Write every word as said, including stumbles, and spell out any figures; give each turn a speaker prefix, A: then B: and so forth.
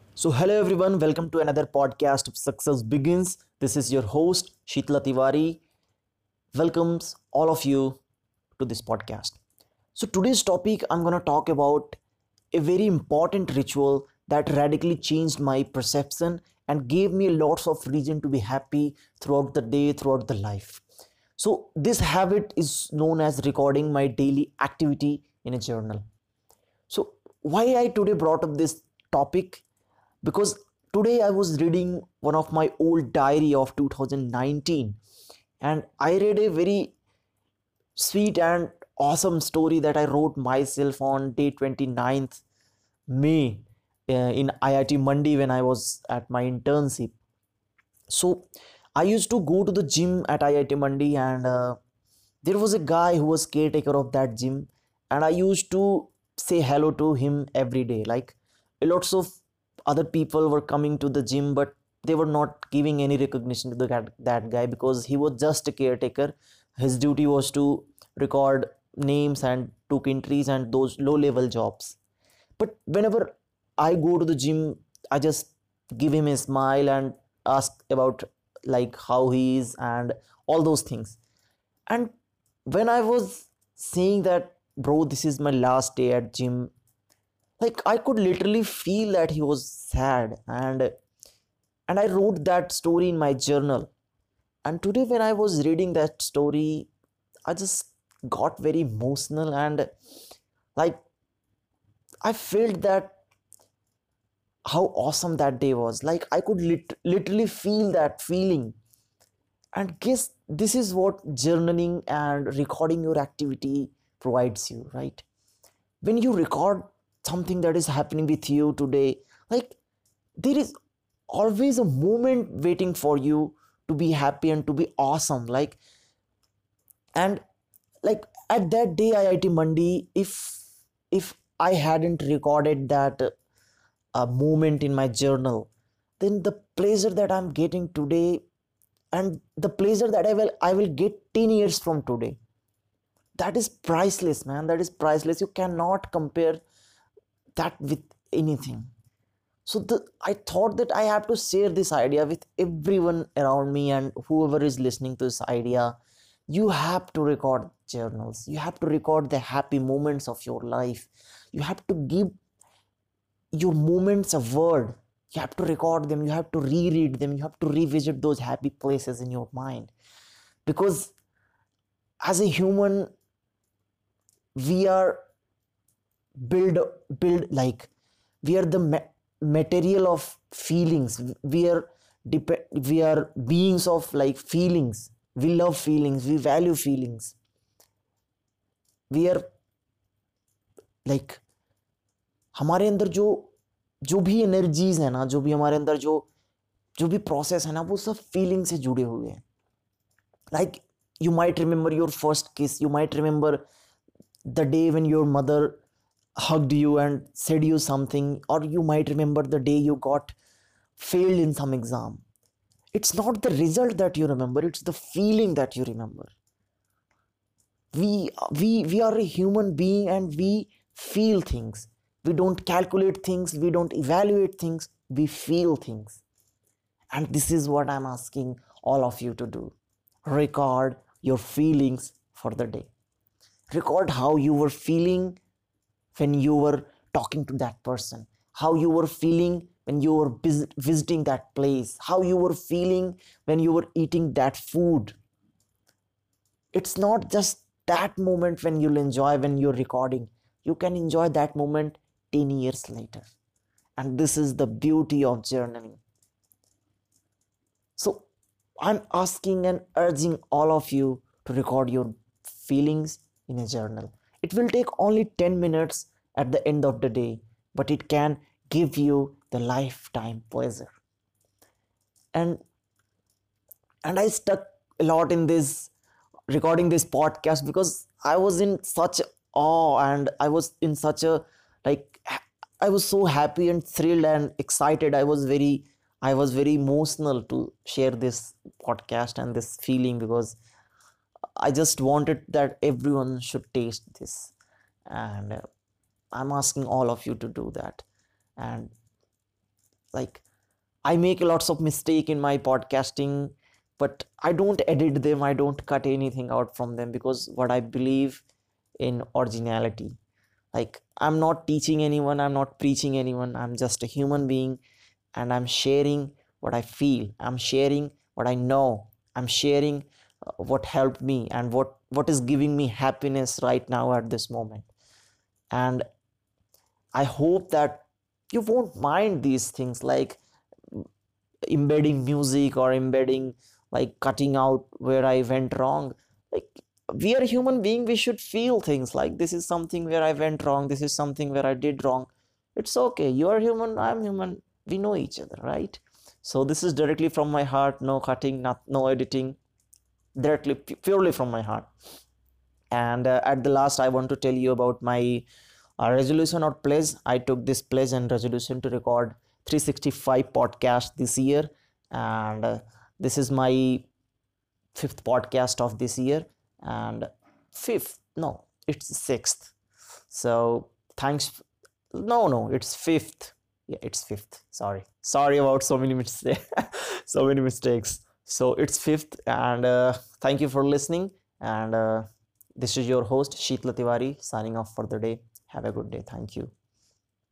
A: So, hello everyone, welcome to another podcast of Success Begins. This is your host, Sheetla Tiwari. Welcomes all of you to this podcast. So, today's topic I'm going to talk about a very important ritual that radically changed my perception and gave me lots of reason to be happy throughout the day, throughout the life. So, this habit is known as recording my daily activity in a journal. So, why I today brought up this topic? Because today I was reading one of my old diary of two thousand nineteen, and I read a very sweet and awesome story that I wrote myself on day twenty-ninth May uh, in I I T Mandi when I was at my internship. So I used to go to the gym at I I T Mandi, and uh, there was a guy who was caretaker of that gym, and I used to say hello to him every day. Like lots of other people were coming to the gym, but they were not giving any recognition to the, that, that guy because he was just a caretaker. His duty was to record names and took entries and those low level jobs. But whenever I go to the gym, I just give him a smile and ask about like how he is and all those things. And when I was saying that, bro, this is my last day at gym, like I could literally feel that he was sad, and and I wrote that story in my journal. And today when I was reading that story, I just got very emotional, and like I felt that how awesome that day was. Like I could lit- literally feel that feeling. And guess this is what journaling and recording your activity provides you, right? When you record something that is happening with you today, like there is always a moment waiting for you to be happy and to be awesome. Like, and like at that day I I T Mandi, if if I hadn't recorded that uh, moment in my journal, then the pleasure that I'm getting today and the pleasure that I will I will get ten years from today, that is priceless, man. That is priceless. You cannot compare that with anything. So the I thought that I have to share this idea with everyone around me, and whoever is listening to this idea. You have to record journals. You have to record the happy moments of your life. You have to give your moments a word. You have to record them. You have to reread them. You have to revisit those happy places in your mind. Because as a human, we are build build like we are the ma- material of feelings. We are dep- we are beings of like feelings. We love feelings. We value feelings. We are like हमारे अंदर जो जो भी energies है ना, जो भी हमारे अंदर जो जो भी प्रोसेस है ना, वो सब फीलिंग से जुड़े हुए हैं. Like you might remember your first kiss. You might remember the day when your mother hugged you and said you something, or you might remember the day you got failed in some exam. It's not the result that you remember, it's the feeling that you remember. We we we are a human being, and we feel things. We don't calculate things, we don't evaluate things, we feel things. And this is what I'm asking all of you to do. Record your feelings for the day. Record how you were feeling when you were talking to that person, how you were feeling when you were vis- visiting that place, how you were feeling when you were eating that food. It's not just that moment when you'll enjoy when you're recording. You can enjoy that moment ten years later. And this is the beauty of journaling. So I'm asking and urging all of you to record your feelings in a journal. It will take only ten minutes at the end of the day, but it can give you the lifetime pleasure. And and I stuck a lot in this recording this podcast because I was in such awe, and I was in such a like I was so happy and thrilled and excited. I was very I was very emotional to share this podcast and this feeling because I just wanted that everyone should taste this. And uh, I'm asking all of you to do that. And Like, I make lots of mistake in my podcasting, but I don't edit them. I don't cut anything out from them, because what I believe in originality. Like, I'm not teaching anyone, I'm not preaching anyone. I'm just a human being, and I'm sharing what I feel. I'm sharing what I know. I'm sharing uh, what helped me, and what what is giving me happiness right now at this moment. And I hope that you won't mind these things, like embedding music or embedding, like cutting out where I went wrong. Like, we are human being, we should feel things, like this is something where I went wrong, this is something where I did wrong. It's okay, you are human, I'm human, we know each other, right? So this is directly from my heart, no cutting, not no editing, directly purely from my heart. And uh, at the last, I want to tell you about my uh, resolution or pledge. I took this pledge and resolution to record three sixty-five podcasts this year, and uh, this is my fifth podcast of this year, and fifth, no, it's sixth. So thanks. No, no, it's fifth. Yeah, it's fifth. Sorry, sorry about so many mistakes. So many mistakes. So it's fifth, and uh, thank you for listening. And uh, this is your host Sheetla Tiwari signing off for the day. Have a good day. Thank you.